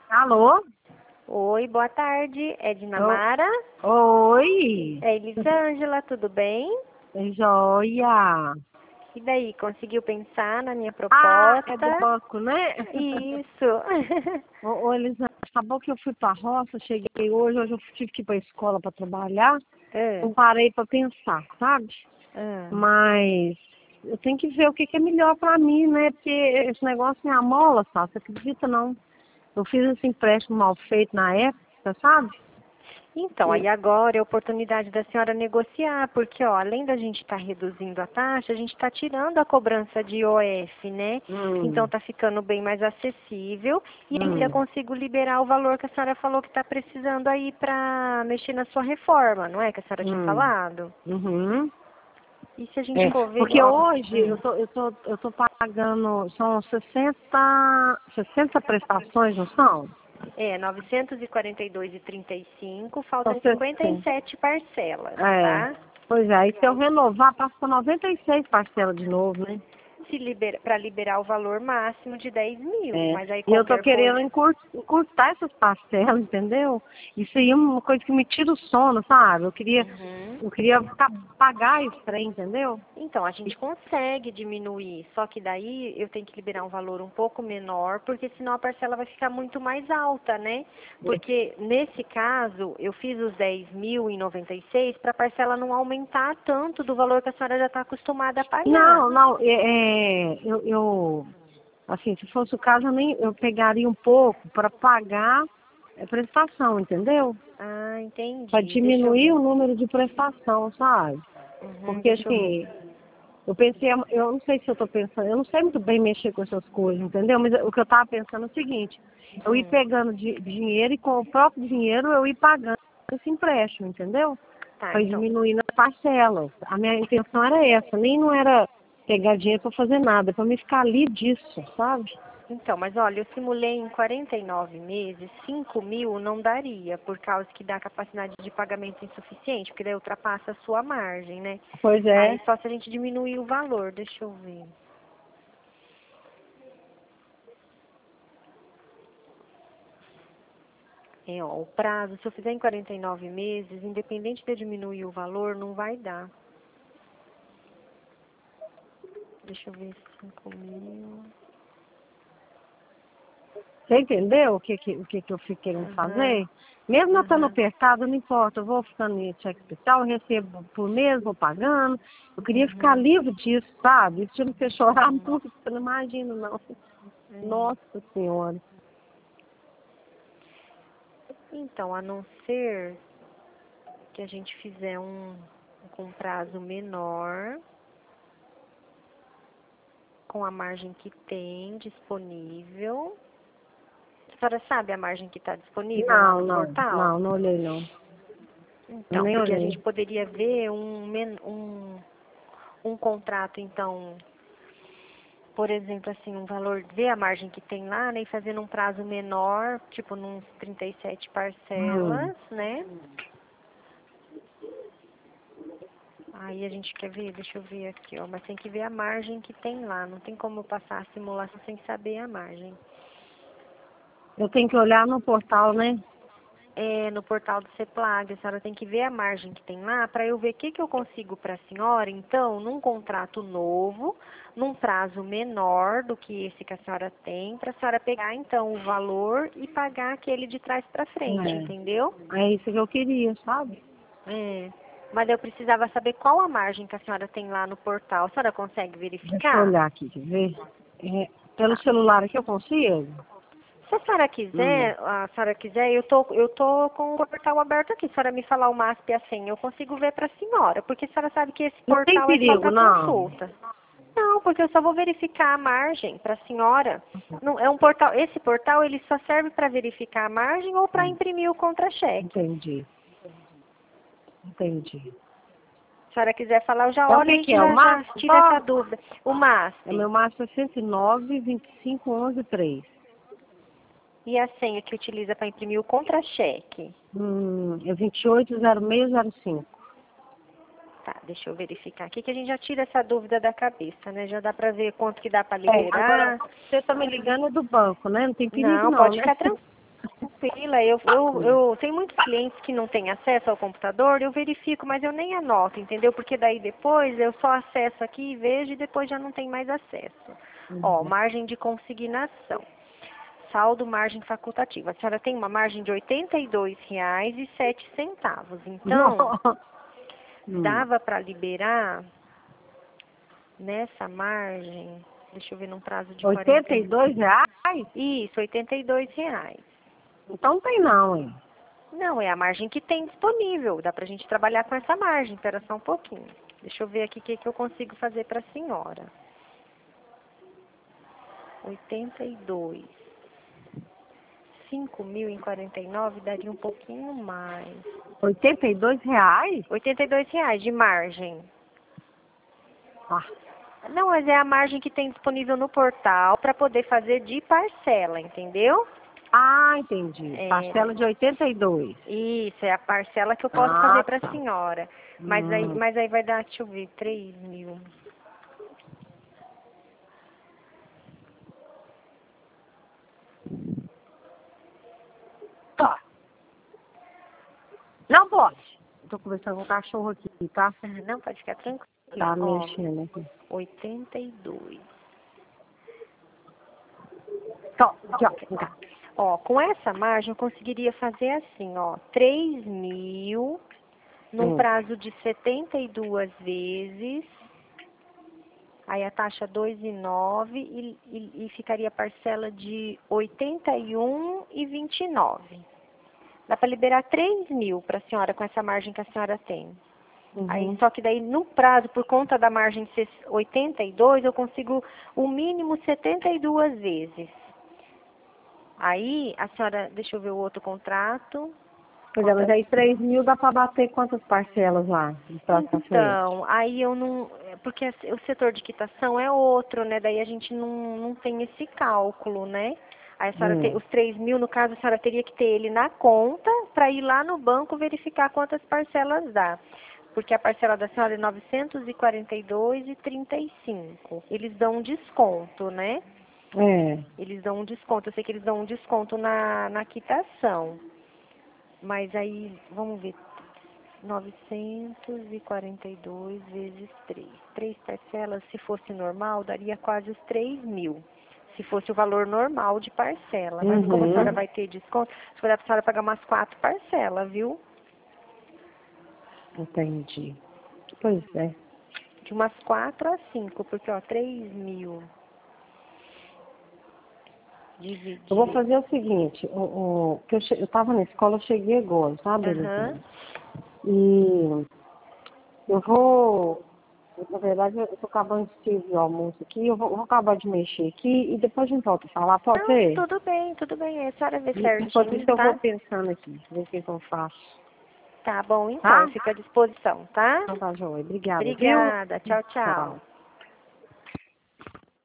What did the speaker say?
Alô? Oi, boa tarde. É Dinamara? Oi, É Elisângela, tudo bem? joia. E daí, conseguiu pensar na minha Ah, é do proposta? banco, né? Isso. Ô, Elisângela, acabou que eu fui pra roça, cheguei hoje eu tive que ir pra escola pra trabalhar. Ah, Não parei pra pensar, sabe? ah. Mas eu tenho que ver o que é melhor pra mim, né? Porque esse negócio me amola, sabe? Você acredita, não? Eu fiz esse empréstimo mal feito na época, sabe? Então, aí agora é a oportunidade da senhora negociar, porque, ó, além da gente estar reduzindo a taxa, a gente está tirando a cobrança de IOF, né? Então, Hum, está ficando bem mais acessível e ainda hum, consigo liberar o valor que a senhora falou que está precisando aí para mexer na sua reforma, não é? Que a senhora tinha hum, falado. uhum. E se a gente É, for ver, porque ó, hoje eu tô pagando, são 60 prestações, não são? 942,35, São faltam 60. 57 parcelas, É, tá? pois é, e se eu renovar, passa para 96 parcelas de novo, né? Para liberar o valor máximo de 10 mil, É, mas aí e eu tô qualquer coisa. querendo encurtar essas parcelas, entendeu? Isso aí é uma coisa que me tira o sono, sabe? Uhum. Eu queria pagar esse trem, entendeu? Então, a gente consegue diminuir, só que daí eu tenho que liberar um valor um pouco menor, porque senão a parcela vai ficar muito mais alta, né? Porque nesse caso, eu fiz os 10.096 para a parcela não aumentar tanto do valor que a senhora já está acostumada a pagar. Não, não, assim, se fosse o caso, eu pegaria um pouco para pagar a prestação, entendeu? Ah, Para entendi. Deixa eu diminuir ver. o número de prestação, sabe? Uhum, Porque deixa eu ver. assim, eu pensei, eu não sei se eu tô pensando, eu não sei muito bem mexer com essas coisas, entendeu? Mas o que eu tava pensando é o seguinte, eu ir Hum. pegando dinheiro e com o próprio dinheiro eu ir pagando esse empréstimo, entendeu? Tá, Para então. diminuir nas parcelas. A minha intenção era essa, nem não era pegar dinheiro para fazer nada, para me ficar livre disso, sabe? Então, mas olha, eu simulei em 49 meses, 5 mil não daria, por causa que dá capacidade de pagamento insuficiente, porque daí ultrapassa a sua margem, né? Pois é. Aí só se a gente diminuir o valor, deixa eu ver. É, ó, o prazo, se eu fizer em 49 meses, independente de eu diminuir o valor, não vai dar. Deixa eu ver, 5 mil. Você entendeu o que eu fiquei querendo Aham, fazer? Mesmo eu estando aham. apertado, não importa, eu vou ficando em cheque especial, eu recebo por mês, vou pagando. Eu queria ficar Uhum, livre disso, sabe? Isso me fez chorar uhum. muito, você não imagina, não. É. Nossa Senhora. Então, a não ser que a gente fizer com prazo menor, com a margem que tem disponível. A senhora sabe a margem que está disponível lá Não, no não, portal? não, não olhei não. Eu Então, nem porque a olhei. gente poderia ver um contrato, então, por exemplo, assim, um valor, ver a margem que tem lá, né, e fazendo um prazo menor, tipo, num 37 Hum. parcelas, né? Aí a gente quer ver, deixa eu ver aqui, ó, mas tem que ver a margem que tem lá, não tem como eu passar a simulação sem saber a margem. Eu tenho que olhar no portal, né? No portal do CEPLAG, a senhora tem que ver a margem que tem lá para eu ver o que, que eu consigo para a senhora, então, num contrato novo, num prazo menor do que esse que a senhora tem, para a senhora pegar, então, o valor e pagar aquele de trás para frente, entendeu? É isso que eu queria, sabe? É. Mas eu precisava saber qual a margem que a senhora tem lá no portal. A senhora consegue Deixa eu verificar? olhar aqui, quer ver? Pelo Tá. celular aqui eu consigo? Se Hum. a senhora quiser, eu tô com o portal aberto aqui. Se a senhora me falar o MASP e a senha, eu consigo ver para a senhora, porque a senhora sabe que esse Não tem portal é só perigo, para não. consulta. Não, porque eu só vou verificar a margem para a senhora. Não, é um portal, esse portal ele só serve para verificar a margem ou para imprimir o contra-cheque. Entendi, entendi. Se a senhora quiser falar, eu já É o olho e a que que gente é? O já máximo tira essa só? dúvida. O É MASP meu máximo é 109, 25, 11, 3. e a senha que utiliza para imprimir o contra-cheque. É 280605. Tá, deixa eu verificar aqui que a gente já tira essa dúvida da cabeça, né? Já dá pra ver quanto que dá pra Agora, liberar. você tá me ligando é do banco, né? Não tem perigo Não, não, pode né? ficar tranquilo. tranquila. Eu tenho muitos clientes que não têm acesso ao computador, eu verifico, mas eu nem anoto, entendeu? Porque daí depois eu só acesso aqui e vejo e depois já não tem mais acesso. Ó, margem de consignação. Saldo margem facultativa. A senhora tem uma margem de R$ 82,07. Então, dava para liberar nessa margem, deixa eu ver num prazo de R$ 82? Isso, R$ 82. Então não tem não, hein? Não, é a margem que tem disponível. Dá pra gente trabalhar com essa margem. Espera só um pouquinho. Deixa eu ver aqui o que eu consigo fazer para a senhora. 82. 5.049 daria um pouquinho mais. R$ 82? R$ 82 de margem. Ah, Não, mas é a margem que tem disponível no portal para poder fazer de parcela, entendeu? Entendi. É. Parcela de 82. Isso, é a parcela que eu posso fazer para a senhora. Mas Hum. aí vai dar, deixa eu ver, 3.000. Tá. Não pode. Estou conversando com o cachorro aqui, tá? Não, pode ficar tranquilo. Tá Ó, mexendo aqui. 82. Tó, já, vem cá. Ó, com essa margem eu conseguiria fazer assim, ó, 3.000 num prazo de 72 vezes. Aí a taxa 2,9 e ficaria a parcela de 81,29. Dá para liberar 3.000 para a senhora com essa margem que a senhora tem. Aí, só que daí no prazo, por conta da margem ser 82, eu consigo o mínimo 72 vezes. Aí a senhora, deixa eu ver o outro contrato. Pois é, mas aí 3.000 dá para bater quantas parcelas lá? Então, aí eu não... Porque o setor de quitação é outro, né? Daí a gente não tem esse cálculo, né? Aí a senhora os 3.000, no caso, a senhora teria que ter ele na conta para ir lá no banco verificar quantas parcelas dá. Porque a parcela da senhora é R$ 942,35. Eles dão um desconto, né? Eles dão um desconto. Eu sei que eles dão um desconto na quitação. Mas aí, vamos ver. 942 vezes 3. 3 parcelas, se fosse normal, daria quase os 3.000. Se fosse o valor normal de parcela. Mas como a senhora vai ter desconto, se for dar para a senhora pagar umas 4 parcelas, viu? Entendi. Pois é. De umas 4 a 5, porque, ó, 3.000 dividido. Eu vou fazer o seguinte, que eu estava na escola, eu cheguei agora, sabe, Elisângela? E eu vou, na verdade, eu estou acabando de servir o almoço aqui, eu vou acabar de mexer aqui e depois a gente volta a falar, pode ser? Tudo bem, tudo bem. A senhora vê certinho, Enquanto isso, eu tá? vou pensando aqui, ver o que eu faço. Tá bom, então, Tá? eu fico à disposição, tá? Então tá, joia. Obrigada, viu? Obrigada, tchau, tchau.